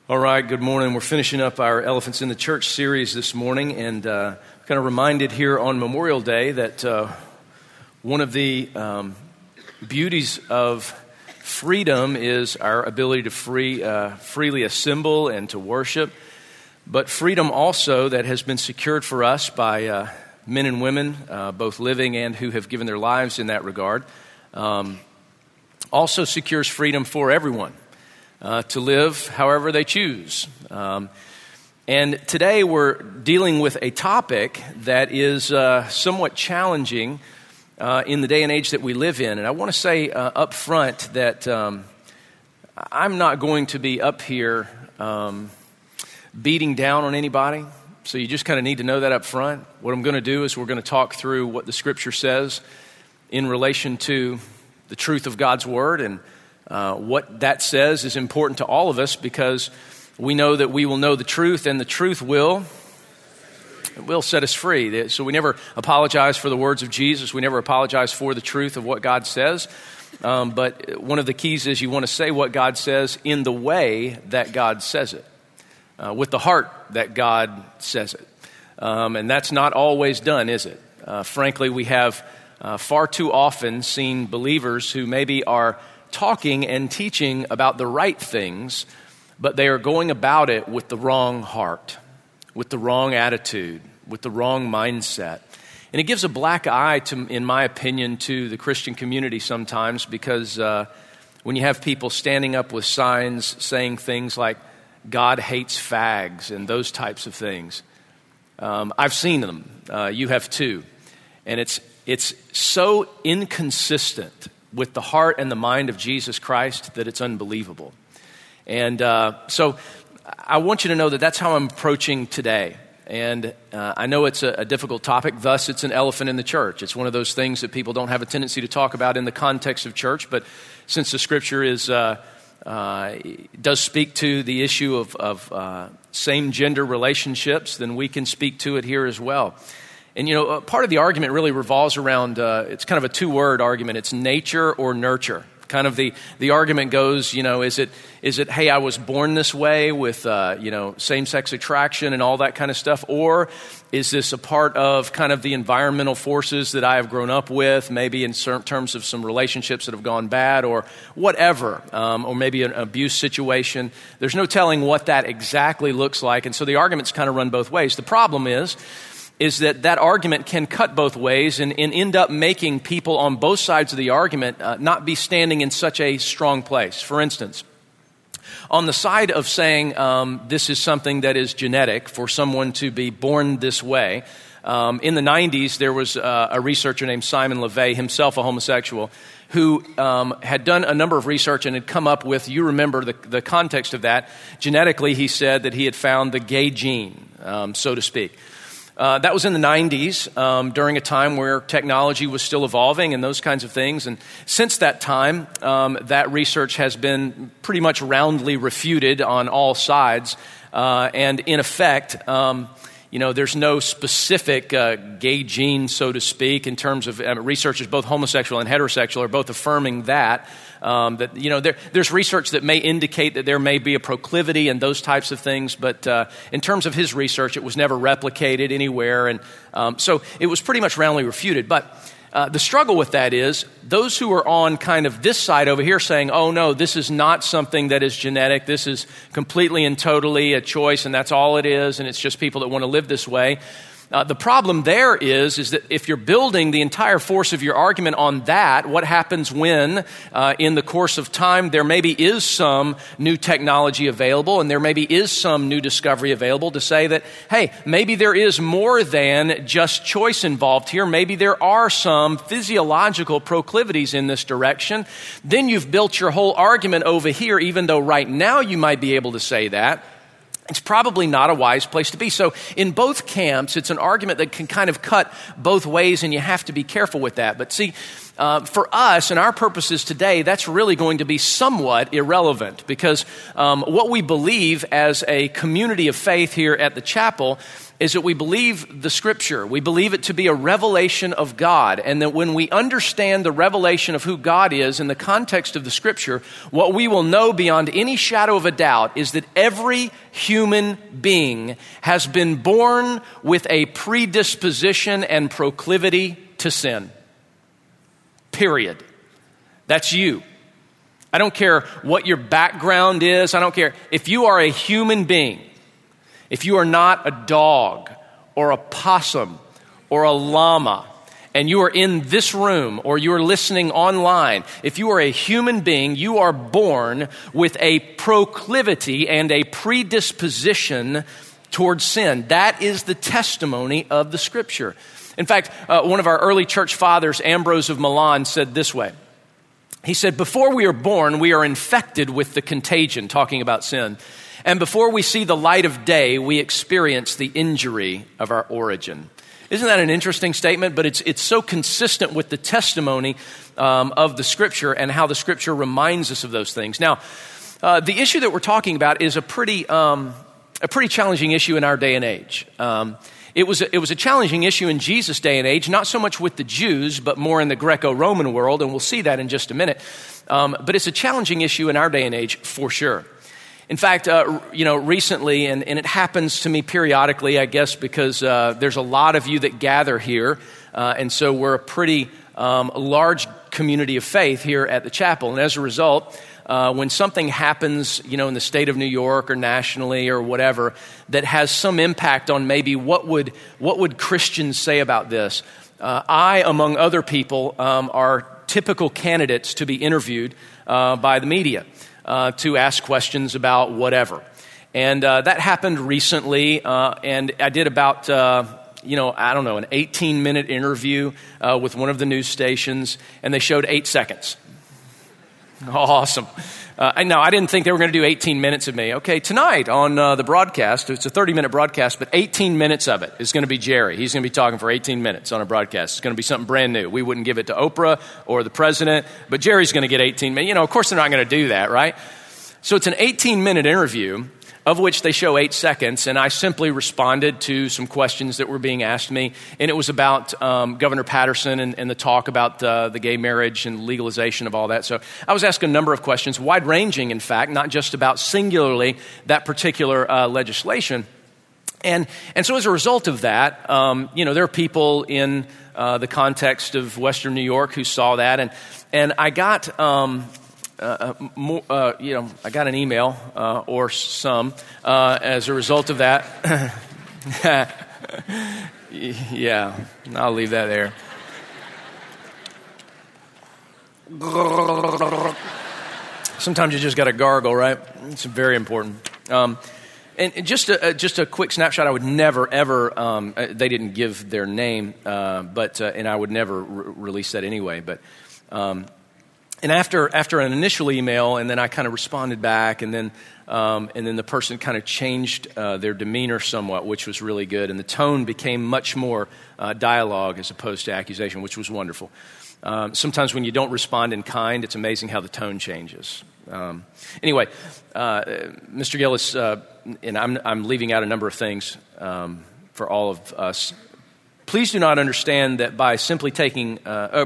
All right, good morning. We're finishing up our Elephants in the Church series this morning, and kind of reminded here on Memorial Day that one of the beauties of freedom is our ability to freely assemble and to worship, but freedom also that has been secured for us by men and women, both living and who have given their lives in that regard, also secures freedom for everyone. To live however they choose. And today we're dealing with a topic that is somewhat challenging in the day and age that we live in. And I want to say up front that I'm not going to be up here beating down on anybody. So you just kind of need to know that up front. What I'm going to do is we're going to talk through what the Scripture says in relation to the truth of God's Word, and what that says is important to all of us because we know that we will know the truth, and the truth will set us free. So we never apologize for the words of Jesus. We never apologize for the truth of what God says. But one of the keys is you want to say what God says in the way that God says it, with the heart that God says it. And that's not always done, is it? Frankly, we have far too often seen believers who maybe are talking and teaching about the right things, but they are going about it with the wrong heart, with the wrong attitude, with the wrong mindset. And it gives a black eye, in my opinion, to the Christian community sometimes, because when you have people standing up with signs saying things like, God hates fags, and those types of things, I've seen them. You have too. And it's so inconsistent with the heart and the mind of Jesus Christ that it's unbelievable. And so I want you to know that that's how I'm approaching today. And I know it's a difficult topic, thus it's an elephant in the church. It's one of those things that people don't have a tendency to talk about in the context of church, but since the Scripture does speak to the issue of same-gender relationships, then we can speak to it here as well. And, part of the argument really revolves around, it's kind of a two-word argument. It's nature or nurture. Kind of the argument goes, is it, hey, I was born this way with, same-sex attraction and all that kind of stuff? Or is this a part of kind of the environmental forces that I have grown up with, maybe in certain terms of some relationships that have gone bad or whatever, or maybe an abuse situation? There's no telling what that exactly looks like. And so the arguments kind of run both ways. The problem is that argument can cut both ways and end up making people on both sides of the argument not be standing in such a strong place. For instance, on the side of saying this is something that is genetic for someone to be born this way, in the 90s there was a researcher named Simon LeVay, himself a homosexual, who had done a number of research and had come up with, you remember the context of that, genetically he said that he had found the gay gene, so to speak. That was in the 90s, during a time where technology was still evolving and those kinds of things. And since that time, that research has been pretty much roundly refuted on all sides. And in effect, there's no specific gay gene, so to speak, in terms of researchers, both homosexual and heterosexual, are both affirming that. There's research that may indicate that there may be a proclivity and those types of things, but in terms of his research, it was never replicated anywhere, and so it was pretty much roundly refuted. But the struggle with that is those who are on kind of this side over here saying, oh no, this is not something that is genetic, this is completely and totally a choice, and that's all it is, and it's just people that want to live this way. The problem there is that if you're building the entire force of your argument on that, what happens when, in the course of time, there maybe is some new technology available and there maybe is some new discovery available to say that, hey, maybe there is more than just choice involved here. Maybe there are some physiological proclivities in this direction. Then you've built your whole argument over here, even though right now you might be able to say that. It's probably not a wise place to be. So in both camps, it's an argument that can kind of cut both ways, and you have to be careful with that. But see, For us and our purposes today, that's really going to be somewhat irrelevant because what we believe as a community of faith here at the chapel is that we believe the Scripture. We believe it to be a revelation of God, and that when we understand the revelation of who God is in the context of the Scripture, what we will know beyond any shadow of a doubt is that every human being has been born with a predisposition and proclivity to sin. Period. That's you. I don't care what your background is. I don't care. If you are a human being, if you are not a dog or a possum or a llama, and you are in this room or you are listening online, if you are a human being, you are born with a proclivity and a predisposition towards sin. That is the testimony of the Scripture. In fact, one of our early church fathers, Ambrose of Milan, said this way. He said, before we are born, we are infected with the contagion, talking about sin. And before we see the light of day, we experience the injury of our origin. Isn't that an interesting statement? But it's so consistent with the testimony of the Scripture and how the Scripture reminds us of those things. Now, the issue that we're talking about is a pretty challenging issue in our day and age. It was a challenging issue in Jesus' day and age, not so much with the Jews, but more in the Greco-Roman world, and we'll see that in just a minute. But it's a challenging issue in our day and age for sure. In fact, recently, and it happens to me periodically, I guess, because there's a lot of you that gather here, and so we're a pretty large community of faith here at the chapel. And as a result, when something happens, in the state of New York or nationally or whatever, that has some impact on maybe what would Christians say about this, I, among other people, are typical candidates to be interviewed by the media. To ask questions about whatever. And that happened recently, and I did about, an 18-minute interview with one of the news stations, and they showed 8 seconds. Awesome. I didn't think they were going to do 18 minutes of me. Okay, tonight on the broadcast, it's a 30-minute broadcast, but 18 minutes of it is going to be Jerry. He's going to be talking for 18 minutes on a broadcast. It's going to be something brand new. We wouldn't give it to Oprah or the president, but Jerry's going to get 18 minutes. Of course they're not going to do that, right? So it's an 18-minute interview, of which they show 8 seconds, and I simply responded to some questions that were being asked me, and it was about Governor Patterson and the talk about the gay marriage and legalization of all that. So I was asked a number of questions, wide-ranging, in fact, not just about singularly that particular legislation. And so as a result of that, there are people in the context of Western New York who saw that, and I got... I got an email or some as a result of that. Yeah, I'll leave that there. Sometimes you just got to gargle, right? It's very important. And just a quick snapshot. I would never, ever. They didn't give their name, but and I would never release that anyway. But. And after an initial email, and then I kind of responded back, and then the person kind of changed their demeanor somewhat, which was really good, and the tone became much more dialogue as opposed to accusation, which was wonderful. Sometimes when you don't respond in kind, it's amazing how the tone changes. Anyway, Mr. Gillis, and I'm leaving out a number of things for all of us. Please do understand that by simply taking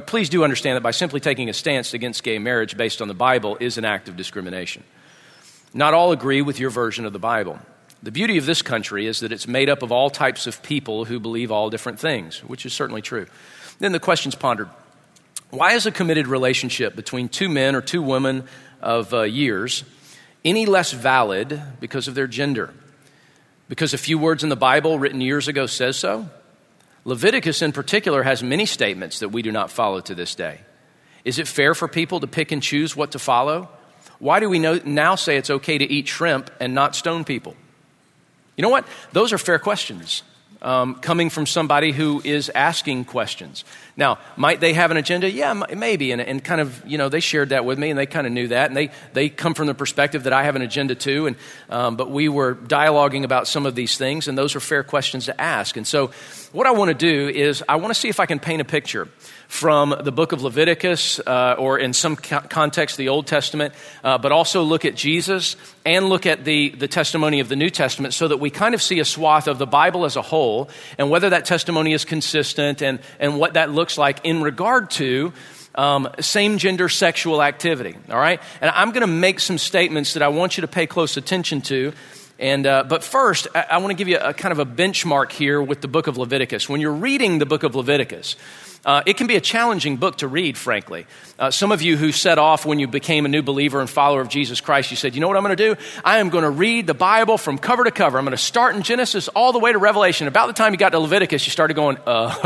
a stance against gay marriage based on the Bible is an act of discrimination. Not all agree with your version of the Bible. The beauty of this country is that it's made up of all types of people who believe all different things, which is certainly true. Then the question's pondered. Why is a committed relationship between two men or two women of years any less valid because of their gender? Because a few words in the Bible written years ago says so? Leviticus in particular has many statements that we do not follow to this day. Is it fair for people to pick and choose what to follow? Why do we now say it's okay to eat shrimp and not stone people? You know what? Those are fair questions. coming from somebody who is asking questions. Now, might they have an agenda? Yeah, maybe. And kind of, they shared that with me, and they kind of knew that. And they come from the perspective that I have an agenda too. But we were dialoguing about some of these things, and those are fair questions to ask. And so what I want to do is I want to see if I can paint a picture from the book of Leviticus, or in some context, the Old Testament, but also look at Jesus and look at the testimony of the New Testament so that we kind of see a swath of the Bible as a whole and whether that testimony is consistent and what that looks like in regard to same-gender sexual activity, all right? And I'm going to make some statements that I want you to pay close attention to. But first, I want to give you a kind of a benchmark here with the book of Leviticus. When you're reading the book of Leviticus, it can be a challenging book to read, frankly. Some of you who set off when you became a new believer and follower of Jesus Christ, you said, you know what I'm going to do? I am going to read the Bible from cover to cover. I'm going to start in Genesis all the way to Revelation. About the time you got to Leviticus, you started going,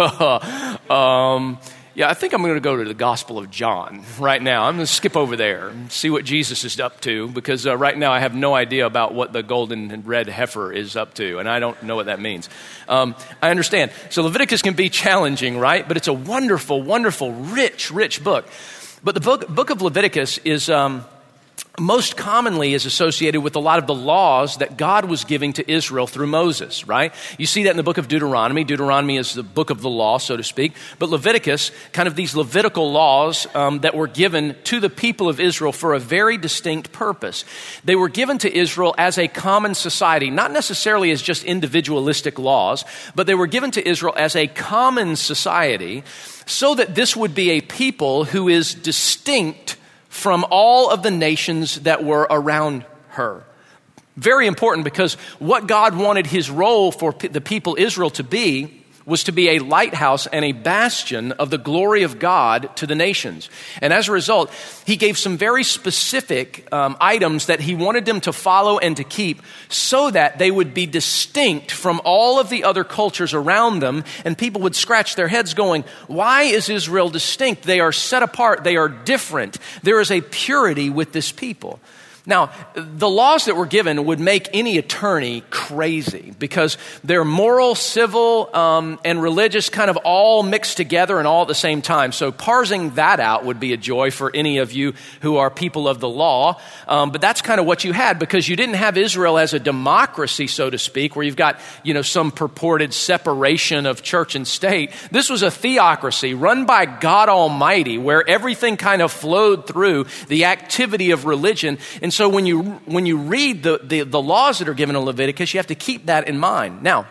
yeah, I think I'm going to go to the Gospel of John right now. I'm going to skip over there and see what Jesus is up to, because right now I have no idea about what the golden and red heifer is up to, and I don't know what that means. I understand. So Leviticus can be challenging, right? But it's a wonderful, wonderful, rich book. But the book of Leviticus is most commonly is associated with a lot of the laws that God was giving to Israel through Moses, right? You see that in the book of Deuteronomy. Deuteronomy is the book of the law, so to speak. But Leviticus, kind of these Levitical laws that were given to the people of Israel for a very distinct purpose. They were given to Israel as a common society, not necessarily as just individualistic laws, but they were given to Israel as a common society so that this would be a people who is distinct from all of the nations that were around her. Very important, because what God wanted his role for the people Israel to be was to be a lighthouse and a bastion of the glory of God to the nations. And as a result, he gave some very specific items that he wanted them to follow and to keep so that they would be distinct from all of the other cultures around them. And people would scratch their heads going, why is Israel distinct? They are set apart. They are different. There is a purity with this people. Now, the laws that were given would make any attorney crazy because they're moral, civil, and religious kind of all mixed together and all at the same time. So parsing that out would be a joy for any of you who are people of the law. But that's kind of what you had, because you didn't have Israel as a democracy, so to speak, where you've got, some purported separation of church and state. This was a theocracy run by God Almighty, where everything kind of flowed through the activity of religion. And so when you read the laws that are given in Leviticus, you have to keep that in mind. Now,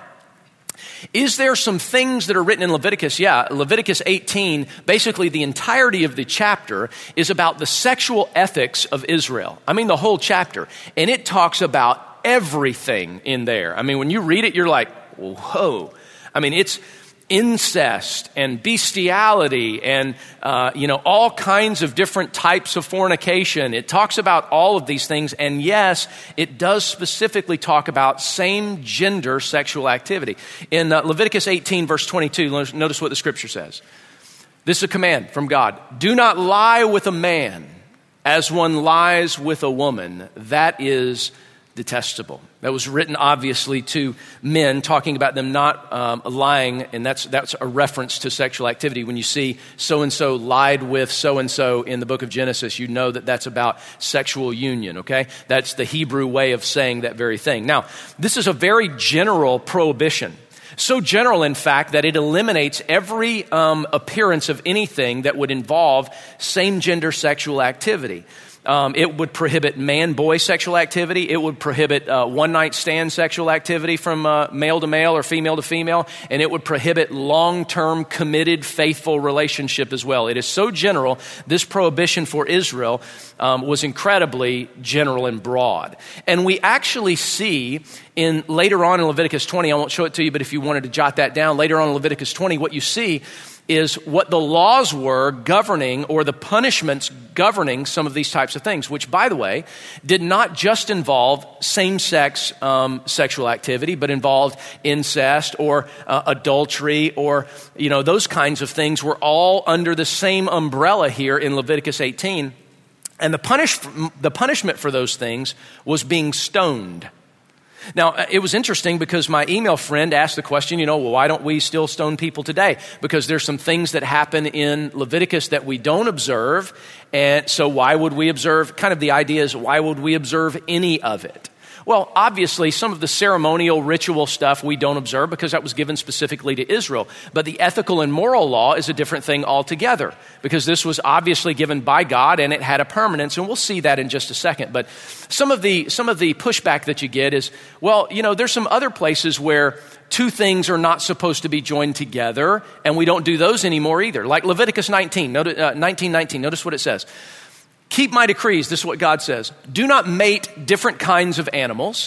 is there some things that are written in Leviticus? Yeah, Leviticus 18, basically the entirety of the chapter is about the sexual ethics of Israel. I mean, the whole chapter. And it talks about everything in there. I mean, when you read it, you're like, whoa. I mean, it's incest and bestiality and, all kinds of different types of fornication. It talks about all of these things. And yes, it does specifically talk about same gender sexual activity. In Leviticus 18, verse 22, notice what the scripture says. This is a command from God. Do not lie with a man as one lies with a woman. That is detestable. That was written obviously to men, talking about them not lying, and that's a reference to sexual activity. When you see so-and-so lied with so-and-so in the book of Genesis, you know that that's about sexual union, okay? That's the Hebrew way of saying that very thing. Now, this is a very general prohibition. So general, in fact, that it eliminates every appearance of anything that would involve same-gender sexual activity. It would prohibit man-boy sexual activity. It would prohibit one-night stand sexual activity from male to male or female to female. And it would prohibit long-term committed, faithful relationship as well. It is so general. This prohibition for Israel was incredibly general and broad. And we actually see later on in Leviticus 20, I won't show it to you, but if you wanted to jot that down, later on in Leviticus 20, what you see is what the laws were governing, or the punishments governing some of these types of things, which, by the way, did not just involve same-sex sexual activity, but involved incest or adultery or, those kinds of things were all under the same umbrella here in Leviticus 18. And the punishment for those things was being stoned. Now, it was interesting because my email friend asked the question, well, why don't we still stone people today? Because there's some things that happen in Leviticus that we don't observe. And so why would we observe? Kind of the idea is, why would we observe any of it? Well, obviously, some of the ceremonial ritual stuff we don't observe because that was given specifically to Israel. But the ethical and moral law is a different thing altogether because this was obviously given by God and it had a permanence. And we'll see that in just a second. But some of the pushback that you get is, well, there's some other places where two things are not supposed to be joined together, and we don't do those anymore either. Like Leviticus 19:19. Notice what it says. Keep my decrees, this is what God says. Do not mate different kinds of animals.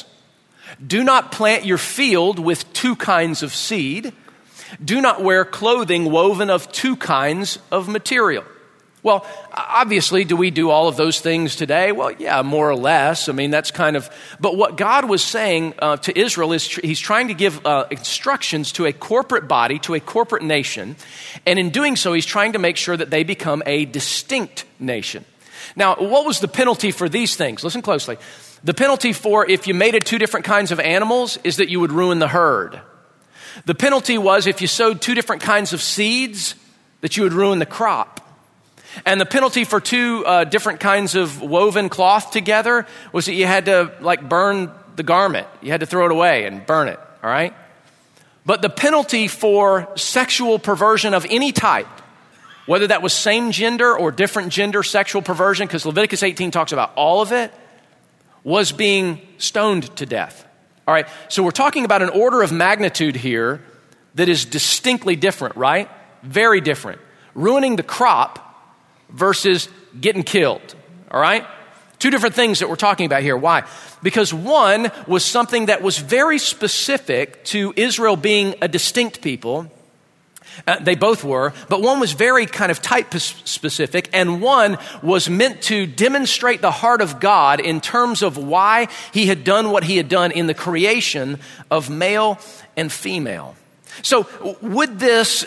Do not plant your field with two kinds of seed. Do not wear clothing woven of two kinds of material. Well, obviously, do we do all of those things today? Well, yeah, more or less. I mean, that's kind of, but what God was saying to Israel is he's trying to give instructions to a corporate body, to a corporate nation. And in doing so, he's trying to make sure that they become a distinct nation. Now, what was the penalty for these things? Listen closely. The penalty for if you mated two different kinds of animals is that you would ruin the herd. The penalty was if you sowed two different kinds of seeds, that you would ruin the crop. And the penalty for two different kinds of woven cloth together was that you had to burn the garment. You had to throw it away and burn it, all right? But the penalty for sexual perversion of any type, whether that was same gender or different gender sexual perversion, because Leviticus 18 talks about all of it, was being stoned to death. All right, so we're talking about an order of magnitude here that is distinctly different, right? Very different. Ruining the crop versus getting killed, all right? Two different things that we're talking about here. Why? Because one was something that was very specific to Israel being a distinct people. They both were, but one was very kind of type specific, and one was meant to demonstrate the heart of God in terms of why he had done what he had done in the creation of male and female. So would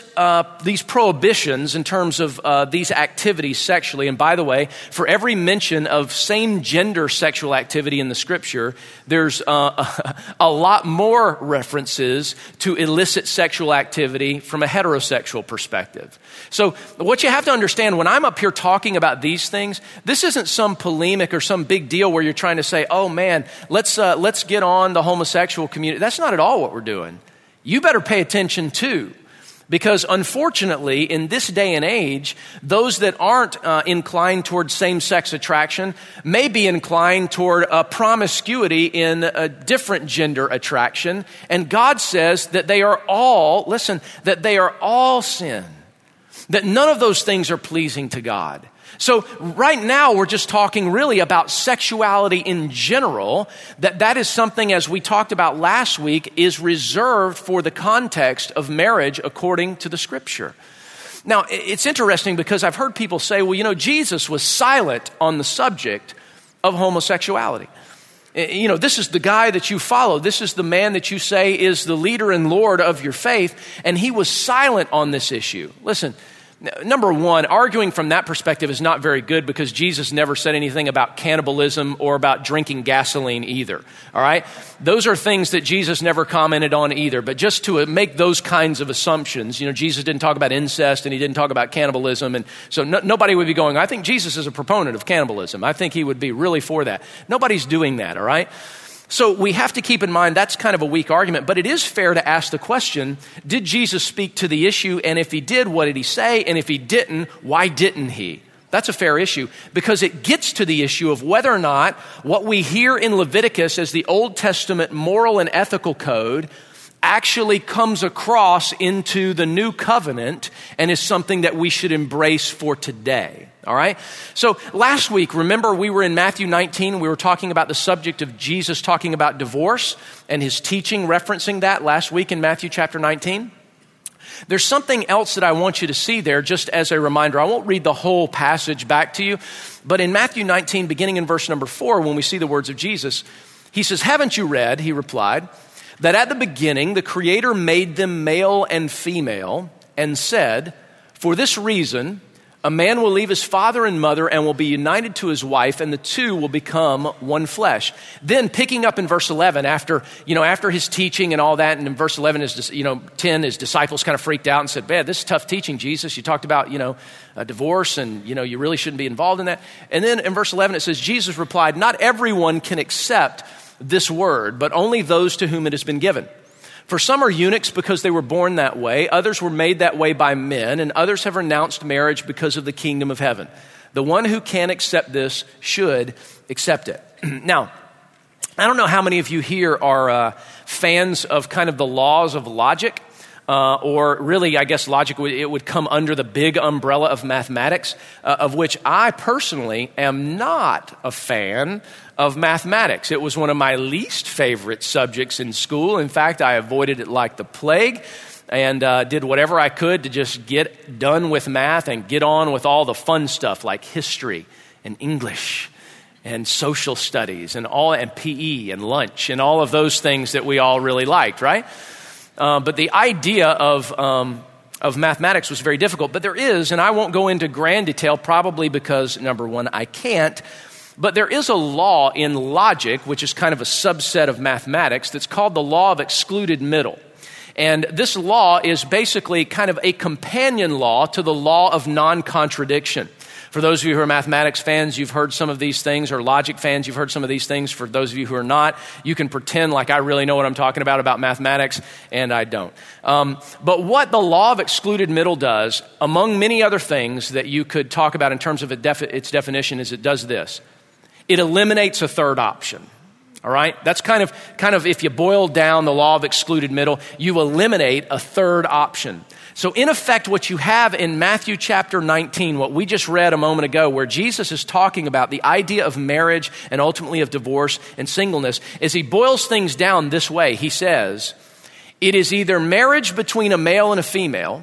these prohibitions in terms of these activities sexually, and by the way, for every mention of same gender sexual activity in the scripture, there's a lot more references to illicit sexual activity from a heterosexual perspective. So what you have to understand, when I'm up here talking about these things, this isn't some polemic or some big deal where you're trying to say, oh man, let's get on the homosexual community. That's not at all what we're doing. You better pay attention too, because unfortunately, in this day and age, those that aren't inclined toward same-sex attraction may be inclined toward promiscuity in a different gender attraction. And God says that they are all, that they are all sin, that none of those things are pleasing to God. So right now we're just talking really about sexuality in general, that is something, as we talked about last week, is reserved for the context of marriage according to the scripture. Now, it's interesting because I've heard people say, well, Jesus was silent on the subject of homosexuality. This is the guy that you follow. This is the man that you say is the leader and Lord of your faith, and he was silent on this issue. Listen, number one, arguing from that perspective is not very good because Jesus never said anything about cannibalism or about drinking gasoline either, all right? Those are things that Jesus never commented on either, but just to make those kinds of assumptions, Jesus didn't talk about incest and he didn't talk about cannibalism, and so nobody would be going, I think Jesus is a proponent of cannibalism. I think he would be really for that. Nobody's doing that, all right? So we have to keep in mind that's kind of a weak argument, but it is fair to ask the question, did Jesus speak to the issue? And if he did, what did he say? And if he didn't, why didn't he? That's a fair issue because it gets to the issue of whether or not what we hear in Leviticus as the Old Testament moral and ethical code actually comes across into the new covenant and is something that we should embrace for today. All right? So last week, remember we were in Matthew 19. We were talking about the subject of Jesus talking about divorce and his teaching referencing that last week in Matthew chapter 19. There's something else that I want you to see there just as a reminder. I won't read the whole passage back to you, but in Matthew 19, beginning in verse number 4, when we see the words of Jesus, he says, haven't you read, he replied, that at the beginning the Creator made them male and female and said, for this reason, a A man will leave his father and mother and will be united to his wife, and the two will become one flesh. Then picking up in verse 11, after his teaching and all that, and in verse 11, 10, his disciples kind of freaked out and said, man, this is tough teaching, Jesus. You talked about, divorce, and, you really shouldn't be involved in that. And then in verse 11, it says, Jesus replied, not everyone can accept this word, but only those to whom it has been given. For some are eunuchs because they were born that way, others were made that way by men, and others have renounced marriage because of the kingdom of heaven. The one who can accept this should accept it. Now, I don't know how many of you here are fans of kind of the laws of logic, or really, I guess logic, it would come under the big umbrella of mathematics, of which I personally am not a fan of mathematics. It was one of my least favorite subjects in school. In fact, I avoided it like the plague and did whatever I could to just get done with math and get on with all the fun stuff like history and English and social studies and PE and lunch and all of those things that we all really liked, right? But the idea of mathematics was very difficult. But there is, and I won't go into grand detail probably because, number one, I can't, but there is a law in logic, which is kind of a subset of mathematics, that's called the law of excluded middle. And this law is basically kind of a companion law to the law of non-contradiction. For those of you who are mathematics fans, you've heard some of these things, or logic fans, you've heard some of these things. For those of you who are not, you can pretend like I really know what I'm talking about mathematics, and I don't. But what the law of excluded middle does, among many other things that you could talk about in terms of its definition, is it does this. It eliminates a third option. All right? That's kind of if you boil down the law of excluded middle, you eliminate a third option. So in effect, what you have in Matthew chapter 19, what we just read a moment ago, where Jesus is talking about the idea of marriage and ultimately of divorce and singleness, is he boils things down this way. He says, it is either marriage between a male and a female,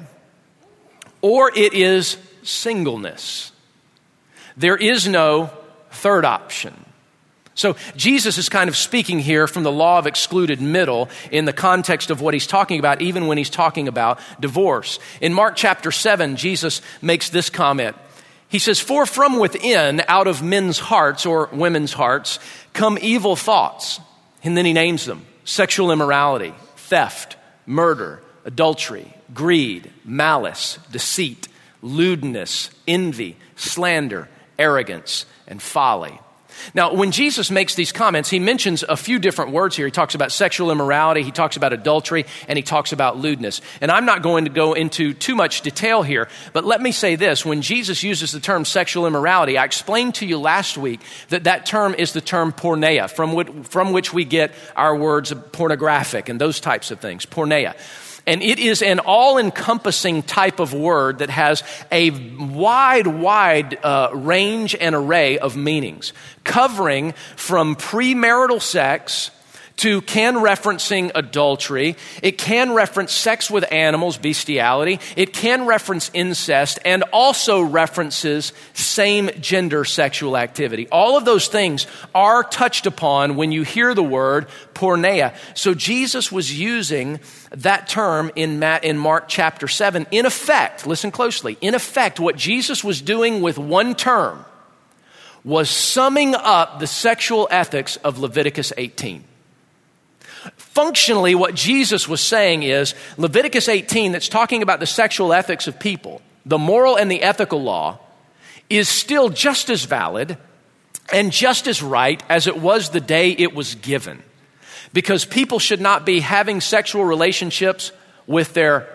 or it is singleness. There is no third option. So Jesus is kind of speaking here from the law of excluded middle in the context of what he's talking about, even when he's talking about divorce. In Mark chapter 7, Jesus makes this comment. He says, for from within, out of men's hearts or women's hearts, come evil thoughts. And then he names them: sexual immorality, theft, murder, adultery, greed, malice, deceit, lewdness, envy, slander, arrogance, and folly. Now, when Jesus makes these comments, he mentions a few different words here. He talks about sexual immorality, he talks about adultery, and he talks about lewdness. And I'm not going to go into too much detail here, but let me say this. When Jesus uses the term sexual immorality, I explained to you last week that term is the term porneia, from which we get our words pornographic and those types of things, porneia. And it is an all-encompassing type of word that has a wide range and array of meanings, covering from premarital sex to referencing adultery. It can reference sex with animals, bestiality. It can reference incest, and also references same-gender sexual activity. All of those things are touched upon when you hear the word porneia. So Jesus was using that term in Mark chapter 7. In effect, listen closely, in effect, what Jesus was doing with one term was summing up the sexual ethics of Leviticus 18. Functionally, what Jesus was saying is Leviticus 18, that's talking about the sexual ethics of people, the moral and the ethical law, is still just as valid and just as right as it was the day it was given. Because people should not be having sexual relationships with their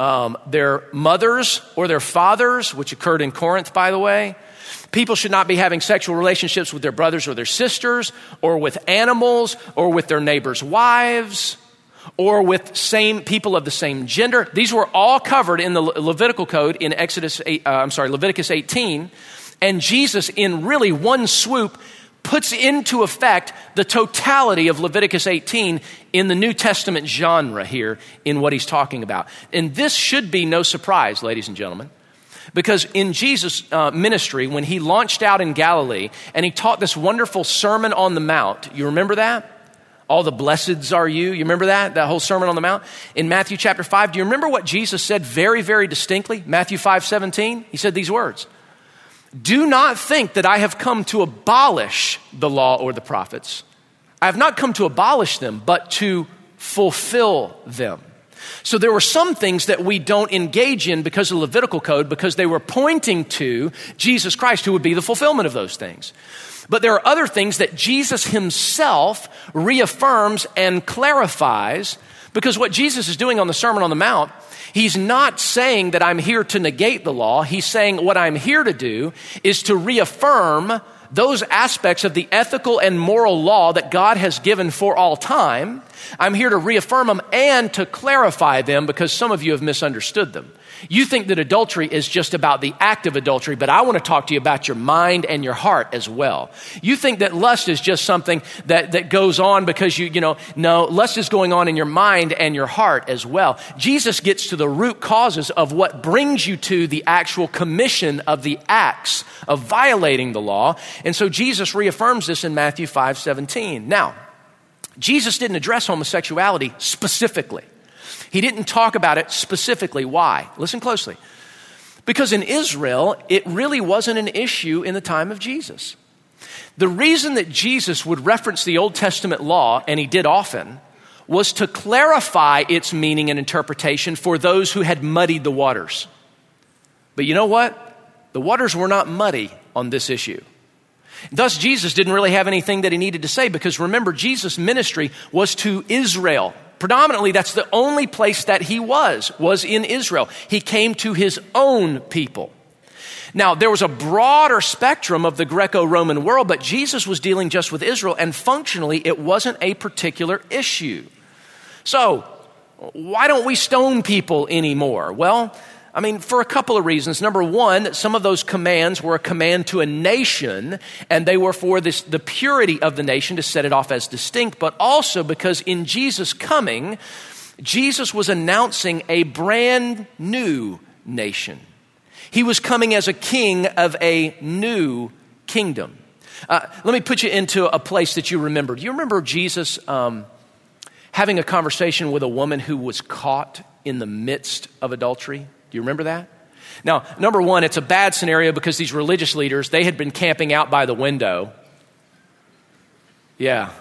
mothers or their fathers, which occurred in Corinth, by the way. People should not be having sexual relationships with their brothers or their sisters, or with animals, or with their neighbors' wives, or with people of the same gender. These were all covered in the Levitical code in Leviticus 18. And Jesus, in really one swoop, puts into effect the totality of Leviticus 18 in the New Testament genre here in what he's talking about. And this should be no surprise, ladies and gentlemen. Because in Jesus' ministry, when he launched out in Galilee and he taught this wonderful Sermon on the Mount, you remember that? All the blesseds are you. You remember that whole Sermon on the Mount? In Matthew chapter 5, do you remember what Jesus said very, very distinctly? Matthew 5:17, he said these words. Do not think that I have come to abolish the law or the prophets. I have not come to abolish them, but to fulfill them. So there were some things that we don't engage in because of the Levitical code, because they were pointing to Jesus Christ, who would be the fulfillment of those things. But there are other things that Jesus himself reaffirms and clarifies, because what Jesus is doing on the Sermon on the Mount, he's not saying that I'm here to negate the law. He's saying what I'm here to do is to reaffirm those aspects of the ethical and moral law that God has given for all time. I'm here to reaffirm them and to clarify them, because some of you have misunderstood them. You think that adultery is just about the act of adultery, but I want to talk to you about your mind and your heart as well. You think that lust is just something that goes on because no, lust is going on in your mind and your heart as well. Jesus gets to the root causes of what brings you to the actual commission of the acts of violating the law. And so Jesus reaffirms this in Matthew 5:17. Now, Jesus didn't address homosexuality specifically. He didn't talk about it specifically. Why? Listen closely. Because in Israel, it really wasn't an issue in the time of Jesus. The reason that Jesus would reference the Old Testament law, and he did often, was to clarify its meaning and interpretation for those who had muddied the waters. But you know what? The waters were not muddy on this issue. Thus, Jesus didn't really have anything that he needed to say, because remember, Jesus' ministry was to Israel. Predominantly, that's the only place that he was in Israel. He came to his own people. Now, there was a broader spectrum of the Greco-Roman world, but Jesus was dealing just with Israel, and functionally, it wasn't a particular issue. So, why don't we stone people anymore? Well, for a couple of reasons. Number one, some of those commands were a command to a nation, and they were for the purity of the nation, to set it off as distinct, but also because in Jesus' coming, Jesus was announcing a brand new nation. He was coming as a king of a new kingdom. Let me put you into a place that you remember. Do you remember Jesus having a conversation with a woman who was caught in the midst of adultery? Do you remember that? Now, number one, it's a bad scenario because these religious leaders, they had been camping out by the window. Yeah.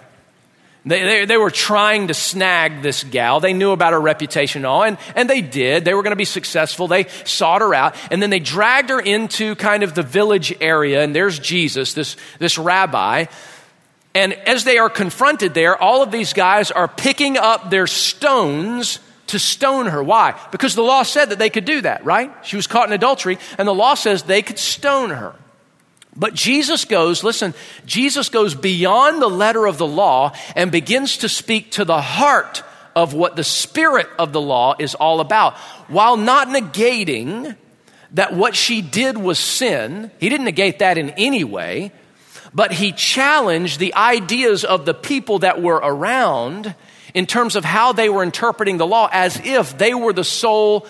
They were trying to snag this gal. They knew about her reputation and all, and they did. They were going to be successful. They sought her out, and then they dragged her into kind of the village area, and there's Jesus, this rabbi. And as they are confronted there, all of these guys are picking up their stones to stone her. Why? Because the law said that they could do that, right? She was caught in adultery, and the law says they could stone her. But Jesus goes beyond the letter of the law and begins to speak to the heart of what the spirit of the law is all about, while not negating that what she did was sin. He didn't negate that in any way, but he challenged the ideas of the people that were around in terms of how they were interpreting the law, as if they were the sole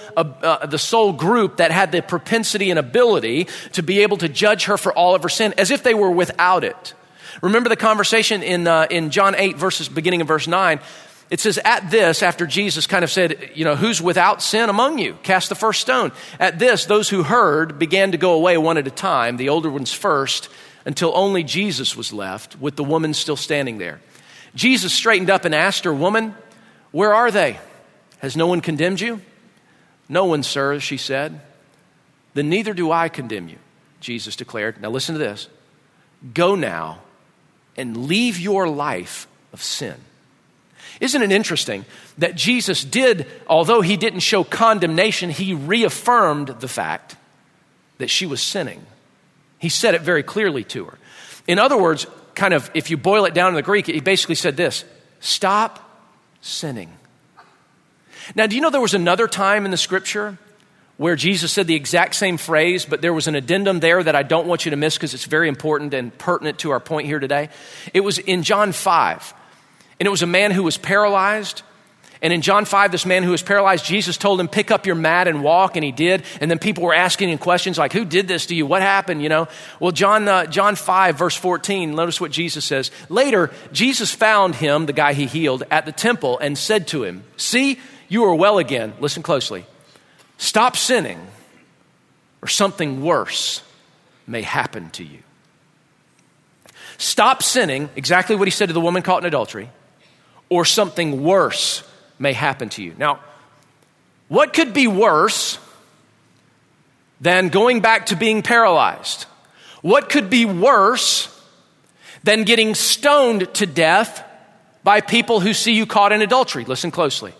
group that had the propensity and ability to be able to judge her for all of her sin, as if they were without it. Remember the conversation in John 8, beginning of verse 9. It says, at this, after Jesus kind of said, who's without sin among you? Cast the first stone. At this, those who heard began to go away one at a time, the older ones first, until only Jesus was left, with the woman still standing there. Jesus straightened up and asked her, "Woman, where are they? Has no one condemned you?" "No one, sir," she said. "Then neither do I condemn you," Jesus declared. Now listen to this. "Go now and leave your life of sin." Isn't it interesting that Jesus did, although he didn't show condemnation, he reaffirmed the fact that she was sinning. He said it very clearly to her. In other words, kind of, if you boil it down in the Greek, he basically said this: stop sinning. Now, do you know there was another time in the scripture where Jesus said the exact same phrase, but there was an addendum there that I don't want you to miss because it's very important and pertinent to our point here today? It was in John 5, and it was a man who was paralyzed. And in John 5, this man who was paralyzed, Jesus told him, "Pick up your mat and walk," and he did. And then people were asking him questions like, "Who did this to you? What happened?" Well, John 5, verse 14, notice what Jesus says. "Later, Jesus found him," the guy he healed, "at the temple and said to him, 'See, you are well again.'" Listen closely. "Stop sinning, or something worse may happen to you. Stop sinning, exactly what he said to the woman caught in adultery, or something worse may happen to you. Now, what could be worse than going back to being paralyzed? What could be worse than getting stoned to death by people who see you caught in adultery? Listen closely.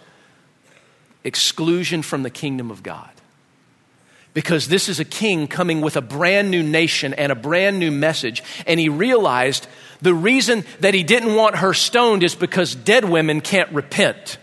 Exclusion from the kingdom of God. Because this is a king coming with a brand new nation and a brand new message. And he realized the reason that he didn't want her stoned is because dead women can't repent.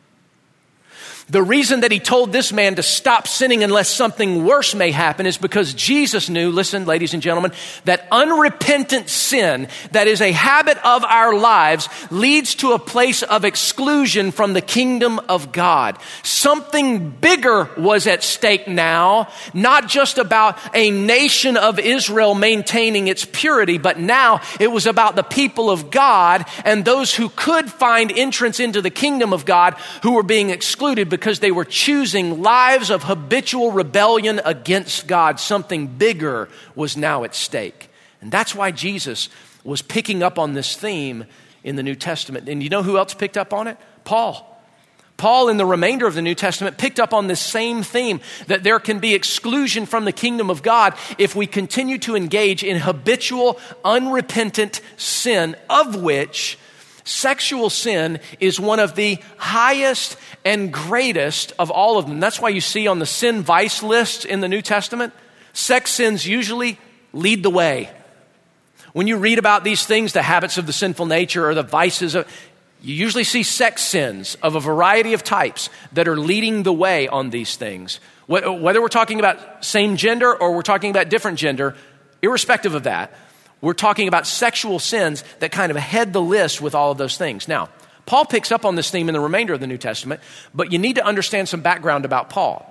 The reason that he told this man to stop sinning unless something worse may happen is because Jesus knew, listen, ladies and gentlemen, that unrepentant sin that is a habit of our lives leads to a place of exclusion from the kingdom of God. Something bigger was at stake now, not just about a nation of Israel maintaining its purity, but now it was about the people of God and those who could find entrance into the kingdom of God who were being excluded because they were choosing lives of habitual rebellion against God. Something bigger was now at stake. And that's why Jesus was picking up on this theme in the New Testament. And you know who else picked up on it? Paul. Paul, in the remainder of the New Testament, picked up on this same theme, that there can be exclusion from the kingdom of God if we continue to engage in habitual, unrepentant sin, of which sexual sin is one of the highest and greatest of all of them. That's why you see on the sin vice lists in the New Testament, sex sins usually lead the way. When you read about these things, the habits of the sinful nature or the vices of, you usually see sex sins of a variety of types that are leading the way on these things. Whether we're talking about same gender or we're talking about different gender, irrespective of that, we're talking about sexual sins that kind of head the list with all of those things. Now, Paul picks up on this theme in the remainder of the New Testament, but you need to understand some background about Paul.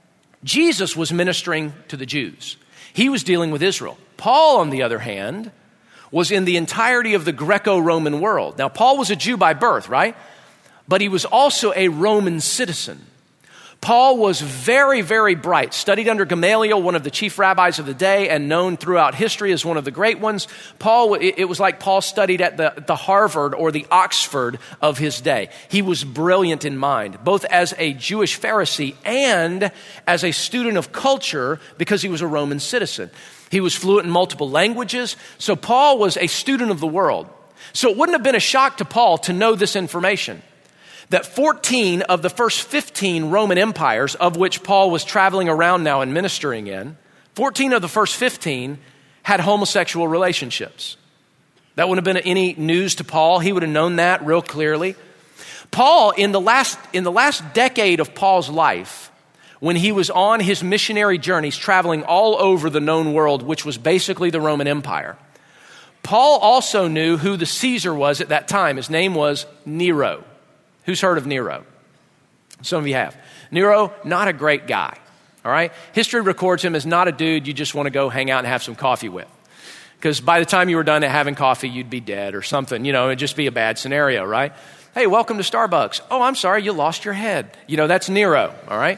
Jesus was ministering to the Jews. He was dealing with Israel. Paul, on the other hand, was in the entirety of the Greco-Roman world. Now, Paul was a Jew by birth, right? But he was also a Roman citizen. Paul was very, very bright, studied under Gamaliel, one of the chief rabbis of the day, and known throughout history as one of the great ones. It was like Paul studied at the Harvard or the Oxford of his day. He was brilliant in mind, both as a Jewish Pharisee and as a student of culture because he was a Roman citizen. He was fluent in multiple languages, so Paul was a student of the world. So it wouldn't have been a shock to Paul to know this information, that 14 of the first 15 Roman empires, of which Paul was traveling around now and ministering in, 14 of the first 15 had homosexual relationships. That wouldn't have been any news to Paul. He would have known that real clearly. Paul, in the last decade of Paul's life, when he was on his missionary journeys, traveling all over the known world, which was basically the Roman Empire, Paul also knew who the Caesar was at that time. His name was Nero. Who's heard of Nero? Some of you have. Nero, not a great guy, all right? History records him as not a dude you just want to go hang out and have some coffee with. Because by the time you were done having coffee, you'd be dead or something. You know, it'd just be a bad scenario, right? Hey, welcome to Starbucks. Oh, I'm sorry, you lost your head. You know, that's Nero, all right?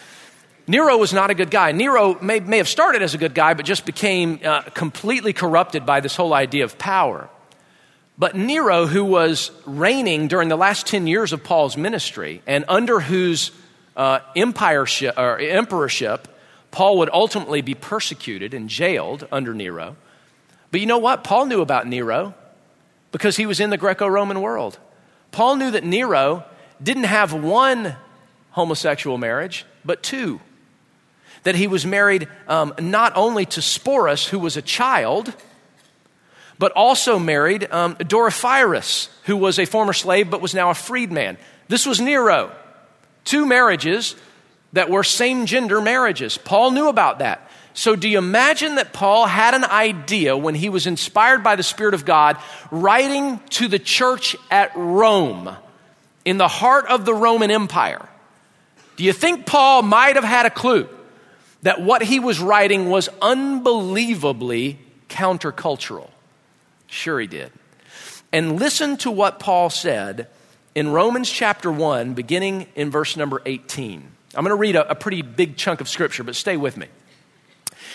Nero was not a good guy. Nero may have started as a good guy, but just became completely corrupted by this whole idea of power. But Nero, who was reigning during the last 10 years of Paul's ministry and under whose emperorship, Paul would ultimately be persecuted and jailed under Nero. But you know what? Paul knew about Nero because he was in the Greco-Roman world. Paul knew that Nero didn't have one homosexual marriage, but two. That he was married not only to Sporus, who was a child, but also married Dorothyrus, who was a former slave but was now a freedman. This was Nero. Two marriages that were same-gender marriages. Paul knew about that. So do you imagine that Paul had an idea when he was inspired by the Spirit of God, writing to the church at Rome, in the heart of the Roman Empire? Do you think Paul might have had a clue that what he was writing was unbelievably countercultural? Sure he did. And listen to what Paul said in Romans chapter 1, beginning in verse number 18. I'm going to read a pretty big chunk of scripture, but stay with me.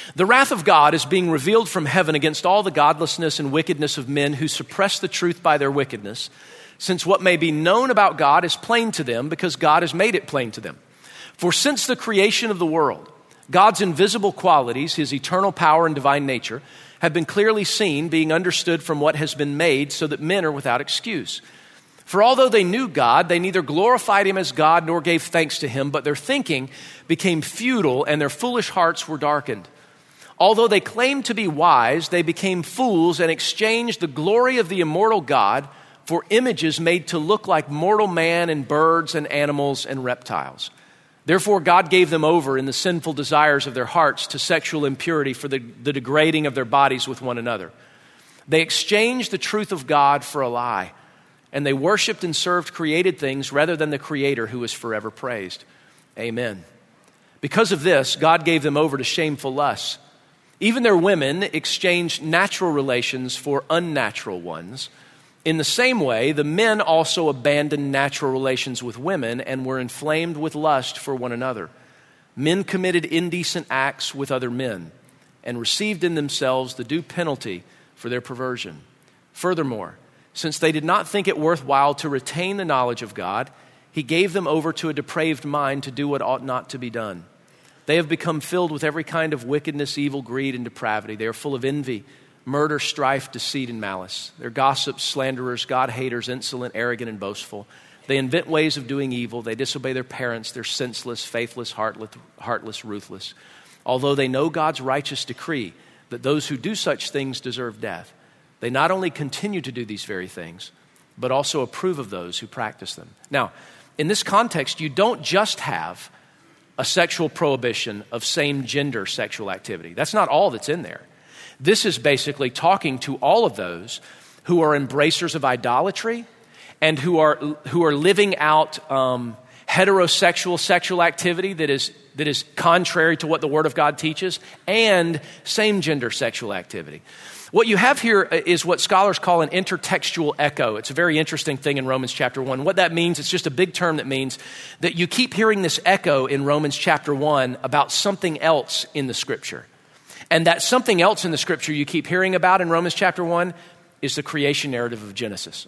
The wrath of God is being revealed from heaven against all the godlessness and wickedness of men who suppress the truth by their wickedness, since what may be known about God is plain to them because God has made it plain to them. For since the creation of the world, God's invisible qualities, his eternal power and divine nature, have been clearly seen, being understood from what has been made, so that men are without excuse. For although they knew God, they neither glorified him as God nor gave thanks to him, but their thinking became futile and their foolish hearts were darkened. Although they claimed to be wise, they became fools and exchanged the glory of the immortal God for images made to look like mortal man and birds and animals and reptiles. Therefore, God gave them over in the sinful desires of their hearts to sexual impurity for the degrading of their bodies with one another. They exchanged the truth of God for a lie, and they worshiped and served created things rather than the Creator who is forever praised. Amen. Because of this, God gave them over to shameful lusts. Even their women exchanged natural relations for unnatural ones. In the same way, the men also abandoned natural relations with women and were inflamed with lust for one another. Men committed indecent acts with other men and received in themselves the due penalty for their perversion. Furthermore, since they did not think it worthwhile to retain the knowledge of God, he gave them over to a depraved mind to do what ought not to be done. They have become filled with every kind of wickedness, evil, greed, and depravity. They are full of envy, murder, strife, deceit, and malice. They're gossips, slanderers, God-haters, insolent, arrogant, and boastful. They invent ways of doing evil. They disobey their parents. They're senseless, faithless, heartless, ruthless. Although they know God's righteous decree that those who do such things deserve death, they not only continue to do these very things, but also approve of those who practice them. Now, in this context, you don't just have a sexual prohibition of same-gender sexual activity. That's not all that's in there. This is basically talking to all of those who are embracers of idolatry and who are living out heterosexual sexual activity that is contrary to what the Word of God teaches, and same-gender sexual activity. What you have here is what scholars call an intertextual echo. It's a very interesting thing in Romans chapter 1. What that means, it's just a big term that means that you keep hearing this echo in Romans chapter 1 about something else in the Scripture. And that something else in the Scripture you keep hearing about in Romans chapter 1 is the creation narrative of Genesis.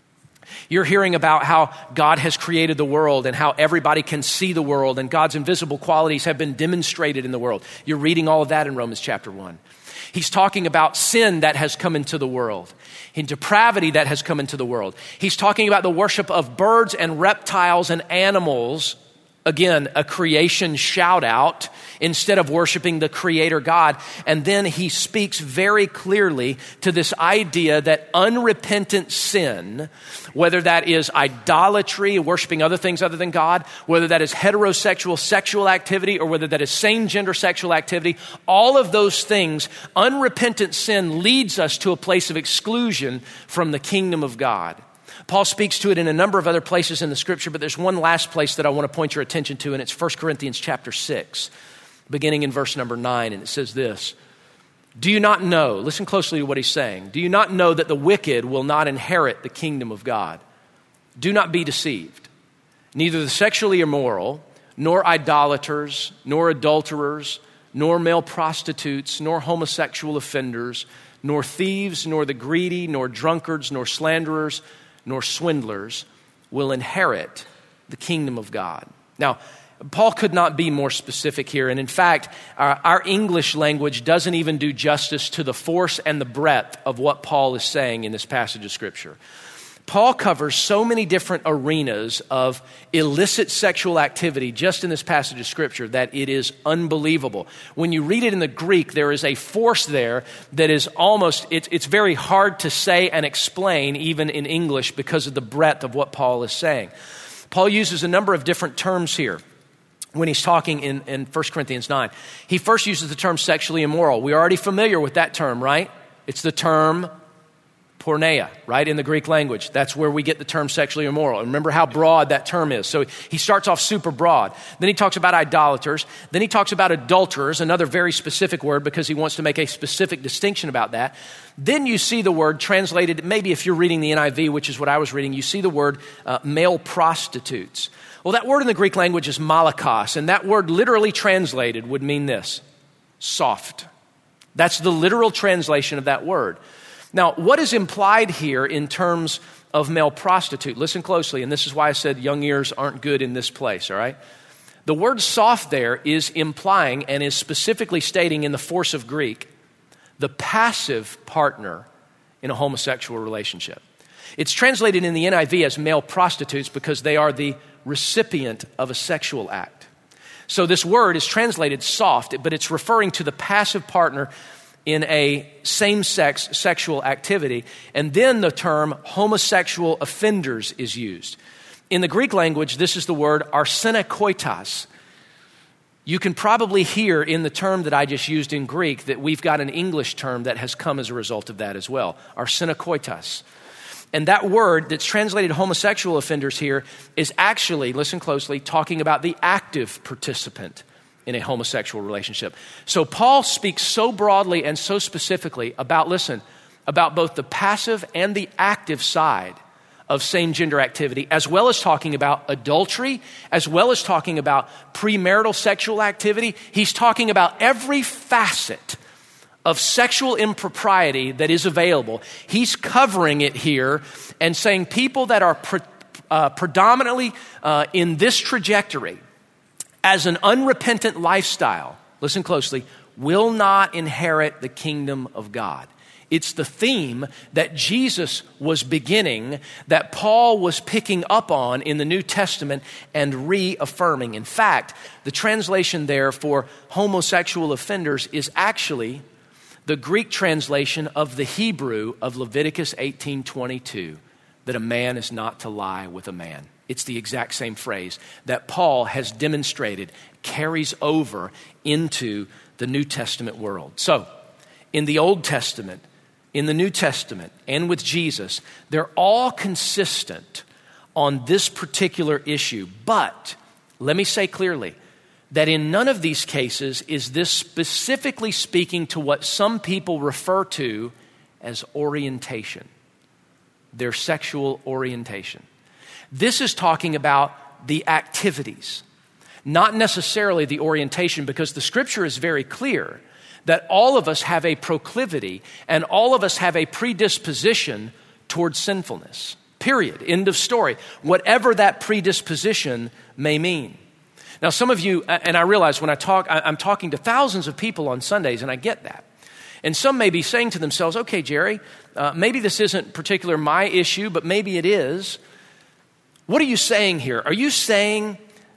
You're hearing about how God has created the world and how everybody can see the world and God's invisible qualities have been demonstrated in the world. You're reading all of that in Romans chapter 1. He's talking about sin that has come into the world, and depravity that has come into the world. He's talking about the worship of birds and reptiles and animals. Again, a creation shout out instead of worshiping the Creator God. And then he speaks very clearly to this idea that unrepentant sin, whether that is idolatry, worshiping other things other than God, whether that is heterosexual sexual activity, or whether that is same-gender sexual activity, all of those things, unrepentant sin leads us to a place of exclusion from the kingdom of God. Paul speaks to it in a number of other places in the Scripture, but there's one last place that I want to point your attention to, and it's 1 Corinthians chapter 6, beginning in verse number 9, and it says this: Do you not know, listen closely to what he's saying, do you not know that the wicked will not inherit the kingdom of God? Do not be deceived. Neither the sexually immoral, nor idolaters, nor adulterers, nor male prostitutes, nor homosexual offenders, nor thieves, nor the greedy, nor drunkards, nor slanderers, nor swindlers will inherit the kingdom of God. Now, Paul could not be more specific here. And in fact, our English language doesn't even do justice to the force and the breadth of what Paul is saying in this passage of Scripture. Paul covers so many different arenas of illicit sexual activity just in this passage of Scripture that it is unbelievable. When you read it in the Greek, there is a force there that is almost, it's very hard to say and explain even in English because of the breadth of what Paul is saying. Paul uses a number of different terms here when he's talking in 1 Corinthians 9. He first uses the term sexually immoral. We're already familiar with that term, right? It's the term porneia, right, in the Greek language. That's where we get the term sexually immoral. And remember how broad that term is. So he starts off super broad. Then he talks about idolaters. Then he talks about adulterers, another very specific word because he wants to make a specific distinction about that. Then you see the word translated, maybe if you're reading the NIV, which is what I was reading, you see the word male prostitutes. Well, that word in the Greek language is malakos, and that word literally translated would mean this: soft. That's the literal translation of that word. Now, what is implied here in terms of male prostitute? Listen closely, and this is why I said young ears aren't good in this place, all right? The word soft there is implying and is specifically stating in the force of Greek, the passive partner in a homosexual relationship. It's translated in the NIV as male prostitutes because they are the recipient of a sexual act. So this word is translated soft, but it's referring to the passive partner in a same-sex sexual activity. And then the term homosexual offenders is used. In the Greek language, this is the word arsenokoitas. You can probably hear in the term that I just used in Greek that we've got an English term that has come as a result of that as well, arsenokoitas. And that word that's translated homosexual offenders here is actually, listen closely, talking about the active participant in a homosexual relationship. So Paul speaks so broadly and so specifically about both the passive and the active side of same-gender activity, as well as talking about adultery, as well as talking about premarital sexual activity. He's talking about every facet of sexual impropriety that is available. He's covering it here and saying people that are predominantly in this trajectory as an unrepentant lifestyle, listen closely, will not inherit the kingdom of God. It's the theme that Jesus was beginning, that Paul was picking up on in the New Testament and reaffirming. In fact, the translation there for homosexual offenders is actually the Greek translation of the Hebrew of Leviticus 18:22, that a man is not to lie with a man. It's the exact same phrase that Paul has demonstrated carries over into the New Testament world. So, in the Old Testament, in the New Testament, and with Jesus, they're all consistent on this particular issue. But, let me say clearly, that in none of these cases is this specifically speaking to what some people refer to as orientation, their sexual orientation. This is talking about the activities, not necessarily the orientation, because the scripture is very clear that all of us have a proclivity and all of us have a predisposition towards sinfulness. Period. End of story. Whatever that predisposition may mean. Now, some of you, and I realize when I'm talking to thousands of people on Sundays, and I get that. And some may be saying to themselves, okay, Jerry, maybe this isn't particular my issue, but maybe it is. What are you saying here? Are you saying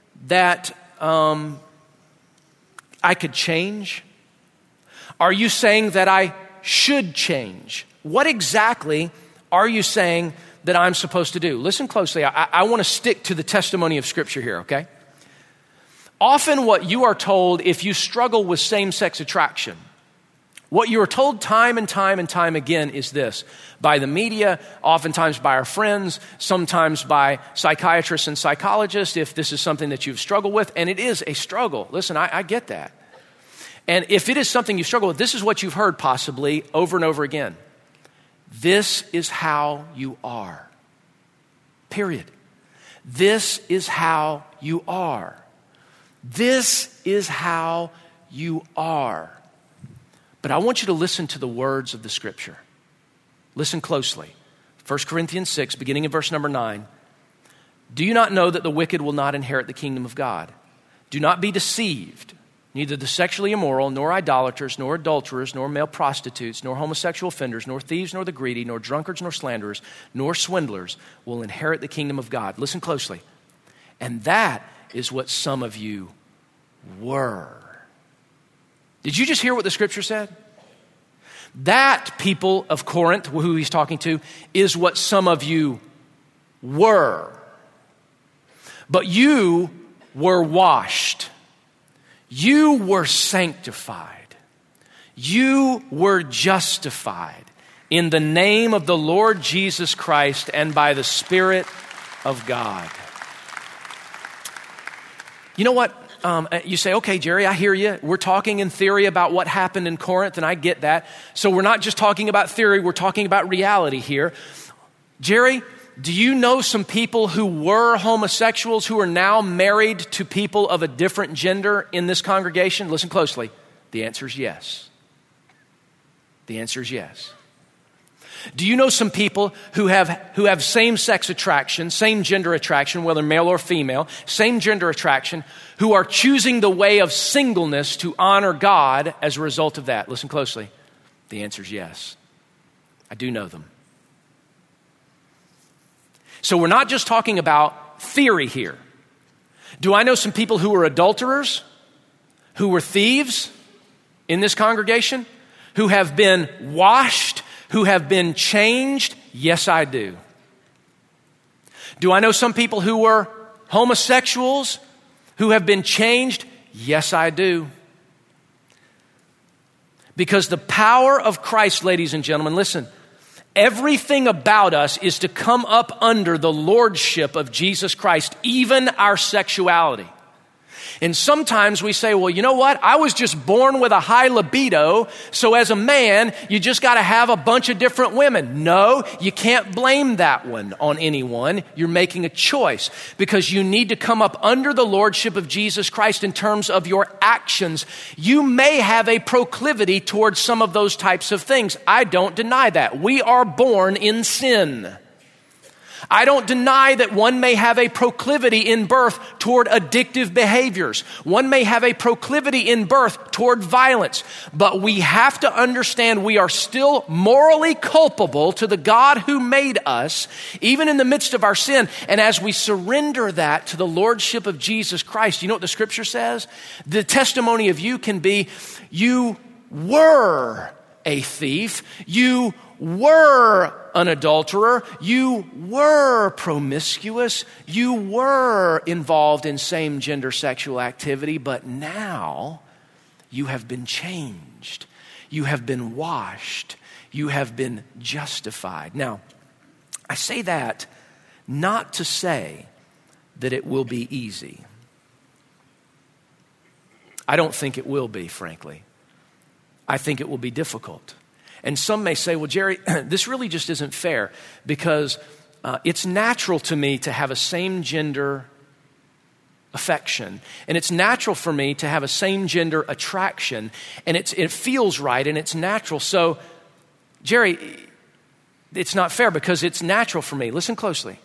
that I could change? Are you saying that I should change? What exactly are you saying that I'm supposed to do? Listen closely. I want to stick to the testimony of Scripture here, okay? Often what you are told if you struggle with same-sex attraction, what you are told time and time and time again is this, by the media, oftentimes by our friends, sometimes by psychiatrists and psychologists, if this is something that you've struggled with, and it is a struggle. Listen, I get that. And if it is something you struggle with, this is what you've heard possibly over and over again. This is how you are. Period. This is how you are. This is how you are. But I want you to listen to the words of the scripture. Listen closely. 1 Corinthians 6, beginning in verse number 9. Do you not know that the wicked will not inherit the kingdom of God? Do not be deceived. Neither the sexually immoral, nor idolaters, nor adulterers, nor male prostitutes, nor homosexual offenders, nor thieves, nor the greedy, nor drunkards, nor slanderers, nor swindlers will inherit the kingdom of God. Listen closely. And that is what some of you were. Did you just hear what the scripture said? That, people of Corinth, who he's talking to, is what some of you were. But you were washed. You were sanctified. You were justified in the name of the Lord Jesus Christ and by the Spirit of God. You know what? You say, okay, Jerry, I hear you. We're talking in theory about what happened in Corinth, and I get that. So we're not just talking about theory, we're talking about reality here. Jerry, do you know some people who were homosexuals who are now married to people of a different gender in this congregation? Listen closely. The answer is yes. The answer is yes. Do you know some people who have same-sex attraction, same gender attraction, whether male or female, same gender attraction, who are choosing the way of singleness to honor God as a result of that? Listen closely. The answer is yes. I do know them. So we're not just talking about theory here. Do I know some people who were adulterers, who were thieves in this congregation, who have been washed, who have been changed? Yes, I do. Do I know some people who were homosexuals who have been changed? Yes, I do. Because the power of Christ, ladies and gentlemen, listen, everything about us is to come up under the lordship of Jesus Christ, even our sexuality. And sometimes we say, well, you know what? I was just born with a high libido, so as a man, you just got to have a bunch of different women. No, you can't blame that one on anyone. You're making a choice because you need to come up under the lordship of Jesus Christ in terms of your actions. You may have a proclivity towards some of those types of things. I don't deny that. We are born in sin. I don't deny that one may have a proclivity in birth toward addictive behaviors. One may have a proclivity in birth toward violence. But we have to understand we are still morally culpable to the God who made us, even in the midst of our sin. And as we surrender that to the lordship of Jesus Christ, you know what the scripture says? The testimony of you can be, you were a thief, you were an adulterer, you were promiscuous, you were involved in same gender sexual activity, but now you have been changed. You have been washed. You have been justified. Now, I say that not to say that it will be easy. I don't think it will be, frankly. I think it will be difficult. And some may say, well, Jerry, this really just isn't fair because it's natural to me to have a same gender affection. And it's natural for me to have a same gender attraction. And it feels right and it's natural. So, Jerry, it's not fair because it's natural for me. Listen closely.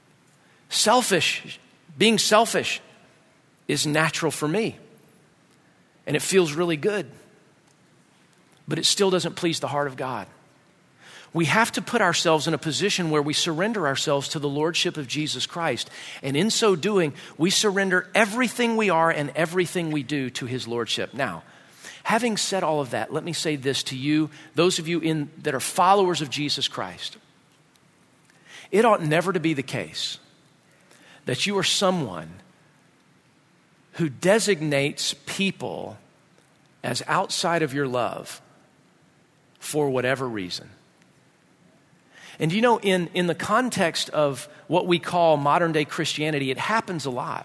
Being selfish is natural for me. And it feels really good. But it still doesn't please the heart of God. We have to put ourselves in a position where we surrender ourselves to the lordship of Jesus Christ. And in so doing, we surrender everything we are and everything we do to his lordship. Now, having said all of that, let me say this to you, those of you that are followers of Jesus Christ. It ought never to be the case that you are someone who designates people as outside of your love for whatever reason. And you know, in the context of what we call modern day Christianity, it happens a lot.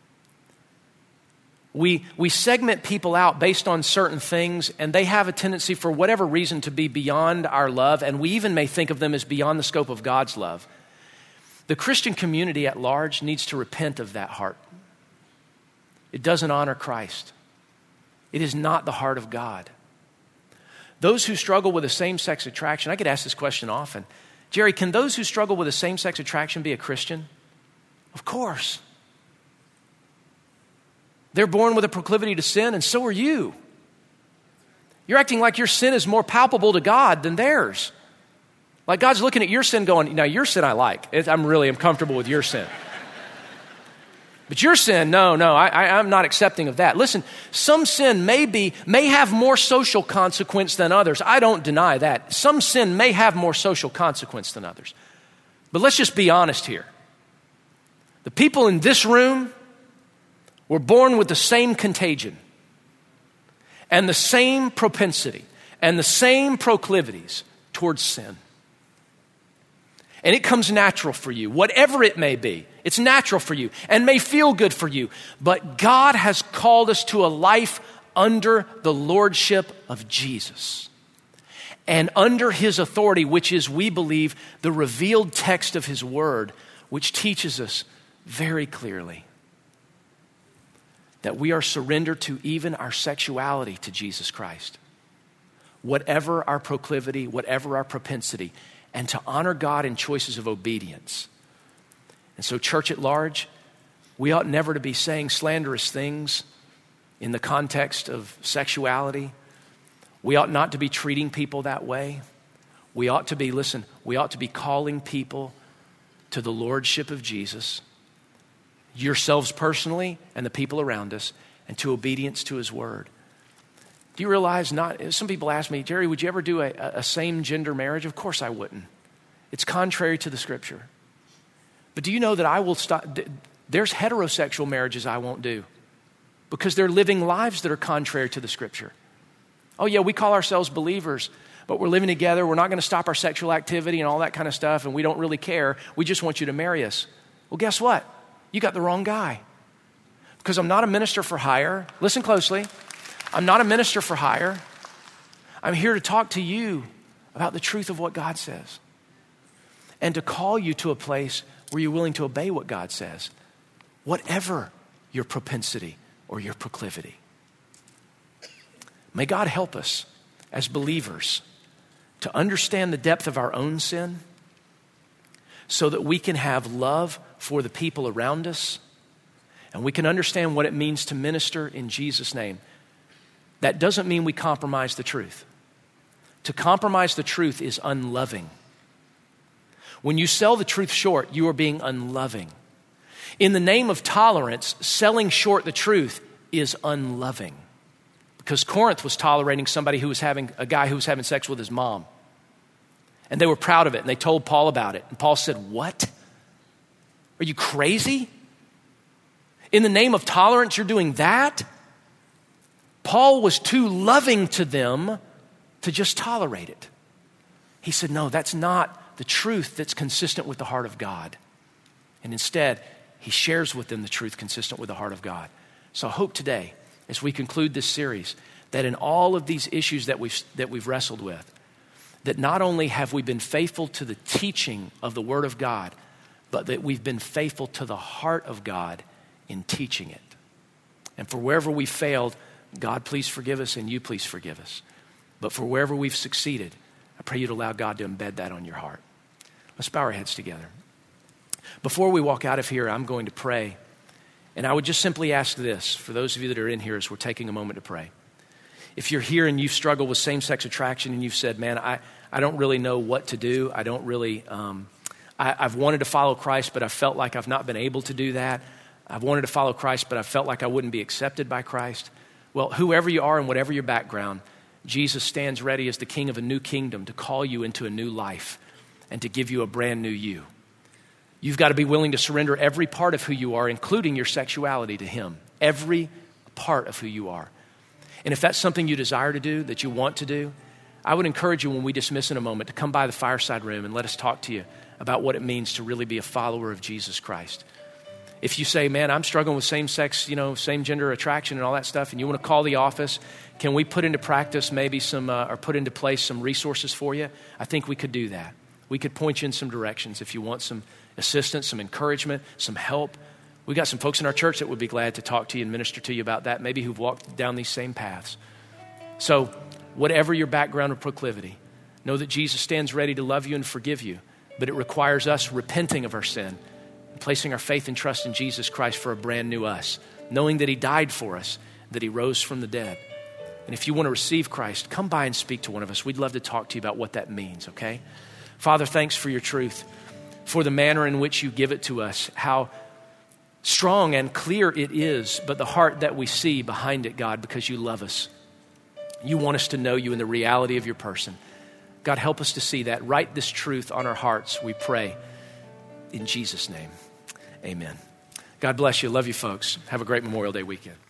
We segment people out based on certain things, and they have a tendency for whatever reason to be beyond our love, and we even may think of them as beyond the scope of God's love. The Christian community at large needs to repent of that heart. It doesn't honor Christ. It is not the heart of God. Those who struggle with a same-sex attraction, I get asked this question often. Jerry, can those who struggle with a same-sex attraction be a Christian? Of course. They're born with a proclivity to sin, and so are you. You're acting like your sin is more palpable to God than theirs. Like God's looking at your sin going, now your sin I like. I'm comfortable with your sin. But your sin, no, I'm not accepting of that. Listen, some sin may have more social consequence than others. I don't deny that. Some sin may have more social consequence than others. But let's just be honest here. The people in this room were born with the same contagion and the same propensity and the same proclivities towards sin. And it comes natural for you, whatever it may be. It's natural for you and may feel good for you. But God has called us to a life under the lordship of Jesus and under his authority, which is, we believe, the revealed text of his word, which teaches us very clearly that we are surrendered to even our sexuality to Jesus Christ. whatever our proclivity, whatever our propensity, and to honor God in choices of obedience. And so, church at large, we ought never to be saying slanderous things in the context of sexuality. We ought not to be treating people that way. We ought to be, we ought to be calling people to the lordship of Jesus, yourselves personally and the people around us, and to obedience to his word. Do you realize some people ask me, Jerry, would you ever do a same-gender marriage? Of course I wouldn't. It's contrary to the scripture. But do you know that I will stop? There's heterosexual marriages I won't do because they're living lives that are contrary to the scripture. Oh yeah, we call ourselves believers, but we're living together. We're not going to stop our sexual activity and all that kind of stuff, and we don't really care. We just want you to marry us. Well, guess what? You got the wrong guy. Because I'm not a minister for hire. Listen closely. I'm not a minister for hire. I'm here to talk to you about the truth of what God says and to call you to a place where you're willing to obey what God says, whatever your propensity or your proclivity. May God help us as believers to understand the depth of our own sin so that we can have love for the people around us and we can understand what it means to minister in Jesus' name. That doesn't mean we compromise the truth. To compromise the truth is unloving. When you sell the truth short, you are being unloving. In the name of tolerance, selling short the truth is unloving. Because Corinth was tolerating a guy who was having sex with his mom. And they were proud of it, and they told Paul about it. And Paul said, "What? Are you crazy? In the name of tolerance, you're doing that?" Paul was too loving to them to just tolerate it. He said, no, that's not the truth that's consistent with the heart of God. And instead, he shares with them the truth consistent with the heart of God. So I hope today, as we conclude this series, that in all of these issues that we've wrestled with, that not only have we been faithful to the teaching of the Word of God, but that we've been faithful to the heart of God in teaching it. And for wherever we failed, God, please forgive us, and you please forgive us. But for wherever we've succeeded, I pray you'd allow God to embed that on your heart. Let's bow our heads together. Before we walk out of here, I'm going to pray. And I would just simply ask this, for those of you that are in here as we're taking a moment to pray. If you're here and you've struggled with same-sex attraction and you've said, man, I don't really know what to do. I don't really, I've wanted to follow Christ, but I felt like I've not been able to do that. I've wanted to follow Christ, but I felt like I wouldn't be accepted by Christ. Well, whoever you are and whatever your background, Jesus stands ready as the King of a new kingdom to call you into a new life and to give you a brand new you. You've got to be willing to surrender every part of who you are, including your sexuality, to him. Every part of who you are. And if that's something you desire to do, that you want to do, I would encourage you when we dismiss in a moment to come by the fireside room and let us talk to you about what it means to really be a follower of Jesus Christ. If you say, man, I'm struggling with same-sex, same-gender attraction and all that stuff, and you want to call the office, can we put into practice maybe or put into place some resources for you? I think we could do that. We could point you in some directions if you want some assistance, some encouragement, some help. We got some folks in our church that would be glad to talk to you and minister to you about that, maybe who've walked down these same paths. So whatever your background or proclivity, know that Jesus stands ready to love you and forgive you, but it requires us repenting of our sin, placing our faith and trust in Jesus Christ for a brand new us, knowing that he died for us, that he rose from the dead. And if you want to receive Christ, come by and speak to one of us. We'd love to talk to you about what that means, okay? Father, thanks for your truth, for the manner in which you give it to us, how strong and clear it is, but the heart that we see behind it, God, because you love us. You want us to know you in the reality of your person. God, help us to see that. Write this truth on our hearts, we pray. In Jesus' name, amen. God bless you. Love you, folks. Have a great Memorial Day weekend.